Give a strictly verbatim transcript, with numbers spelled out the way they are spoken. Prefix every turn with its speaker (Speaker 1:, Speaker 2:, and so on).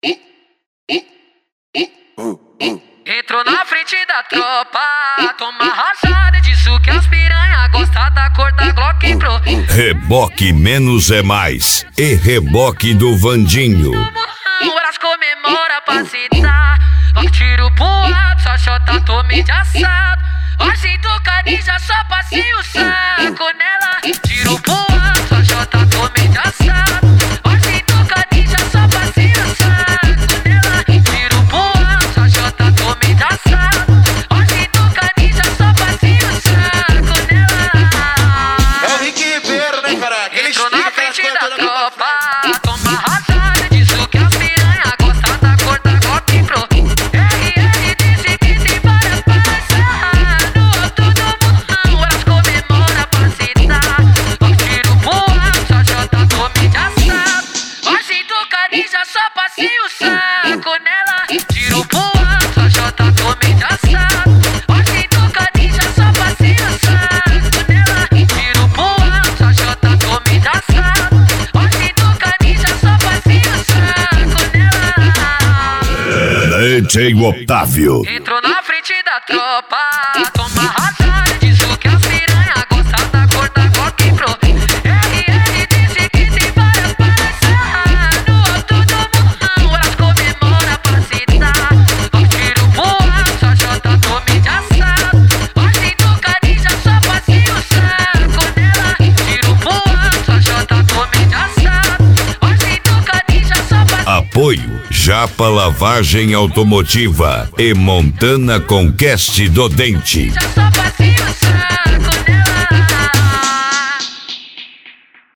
Speaker 1: Entrou na frente da tropa, toma rajada disso que as piranha gosta da cor da Glock Pro.
Speaker 2: Reboque menos é mais e reboque do Vandinho.
Speaker 1: Elas comemora pra se dar, ó tiro pro alto, só chota tome de assado. Hoje do canija só passei o saco nela, tiro pro alto, só chota tome de assado. Hoje do canija só passei o saco nela, tiro pro alto, só chota tome de assado. Hoje do canija só passei o saco nela.
Speaker 3: É o Rick Ribeiro, né, cara? Aquele
Speaker 1: entrou na frente da
Speaker 3: toda
Speaker 1: tropa, toma rajada disso que as piranha gosta da cor da Glock Pro. R R disse que tem para passar no alto do morrão, elas comemora pra se dar. Ó tiro pro alto, só chota tome de assado. Hoje do canija só passei o saco nela, tiro pro alto, só chota tome de assado. Hoje do canija só passei o saco nela, tiro pro alto, só chota tome de assado. Hoje do canija só passei o saco nela.
Speaker 2: D J Otávio.
Speaker 1: Entrou na frente da tropa, toma rajada disso que as piranha gosta da cor da Glock Pro. R R disse que tem para passar no alto do morrão, elas comemora pra se dar. Ó tiro pro alto, só chota tome de assado. Hoje do canija só passei o saco nela, tiro pro alto, só chota tome de assado. Hoje do canija só passei.
Speaker 2: Apoio Japa Lavagem Automotiva e Montana Conquest do Dente.
Speaker 1: Já só passei o saco